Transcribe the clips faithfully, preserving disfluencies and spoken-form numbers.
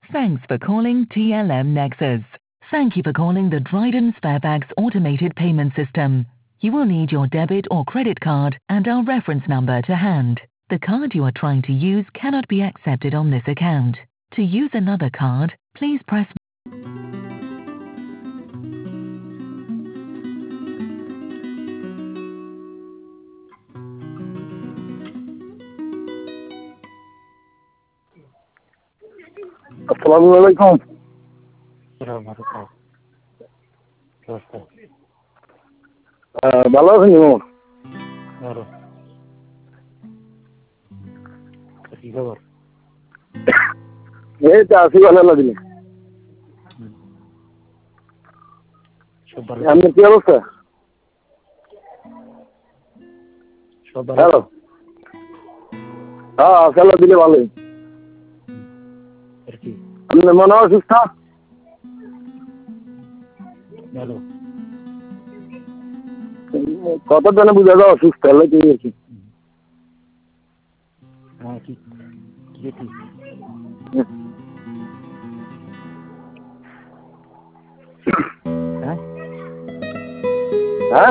Thanks for calling T L M Nexus. Thank you for calling the Dryden Sparebags automated payment system. You will need your debit or credit card and our reference number to hand. The card you are trying to use cannot be accepted on this account. To use another card, please press আসসালামু আলাইকুম। ভালো আছেন? এই তো আছি ভালো লাগলে। আপনার কি অবস্থা? হ্যালো, হ্যাঁ খেলা দিলে ভালোই। আপনার মনে হয় অসুস্থ? কত জনে বুঝা যায় অসুস্থ হলে কি হয়েছে? হ্যাঁ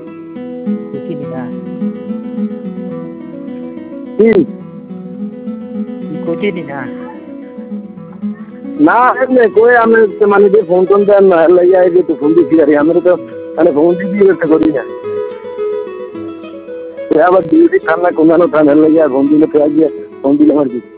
না এমনি কই আমি মানে যে ফোন টোন দেন না লাইয়া এই যে তো ফোন দিচ্ছি আর আমরা তো মানে ফোন দিয়ে ব্যবসা করি না। আবার ডিউটি ঠান্ডা কমানো ঠান্ডা লাইয়া ফোন দিলে ফেরা গিয়ে ফোন দিলাম আর কি।